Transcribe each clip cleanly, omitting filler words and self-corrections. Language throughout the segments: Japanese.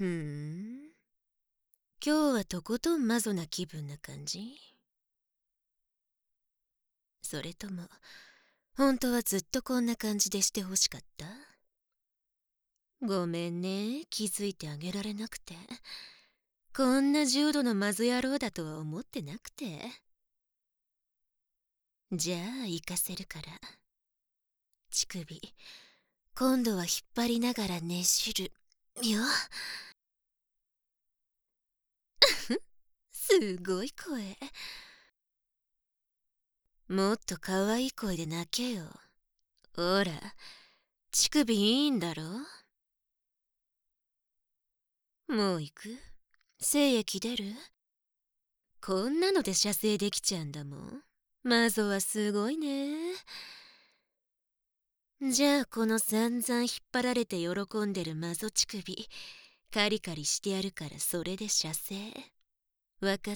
ふん。今日はとことんマゾな気分な感じ？それとも、本当はずっとこんな感じでしてほしかった？ごめんね、気づいてあげられなくて。こんな重度のマゾ野郎だとは思ってなくて。じゃあ、行かせるから。乳首、今度は引っ張りながらねじる。よ。すごい声。もっと可愛い声で泣けよ。ほら、乳首いいんだろ？もう行く？精液出る？こんなので射精できちゃうんだもん。マゾはすごいね。じゃあこの散々引っ張られて喜んでるマゾ乳首、カリカリしてやるからそれで射精。わかった？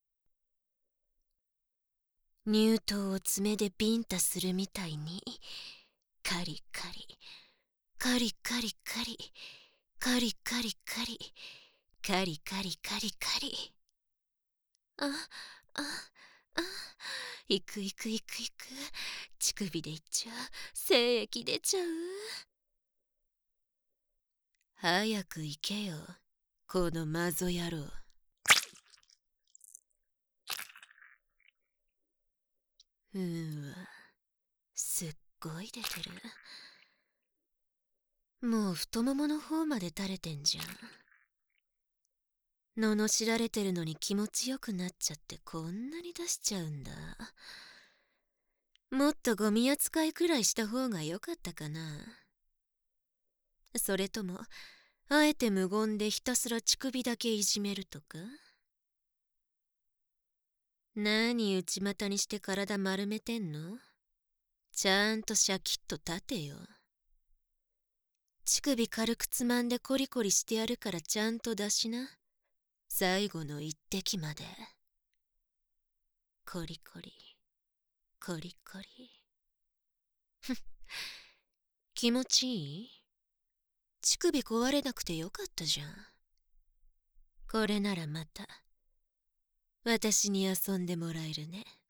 乳頭を爪でビンタするみたいに、カリカリ、カリカリカリ、カリカリカリ、カリカリカリカリ。あ、あ、あ、行く行く行く行く。乳首で行っちゃう。精液出ちゃう。早く行けよ、このマゾ野郎。わ、すっごい出てる。もう太ももの方まで垂れてんじゃん。罵られてるのに気持ちよくなっちゃってこんなに出しちゃうんだ。もっとゴミ扱いくらいした方が良かったかな。それとも、あえて無言でひたすら乳首だけいじめるとか？何内股にして体丸めてんの？ちゃんとシャキッと立てよ。乳首軽くつまんでコリコリしてやるからちゃんと出しな。最後の一滴まで。コリコリ、コリコリ。ふん、気持ちいい？乳首壊れなくてよかったじゃん。これならまた私に遊んでもらえるね。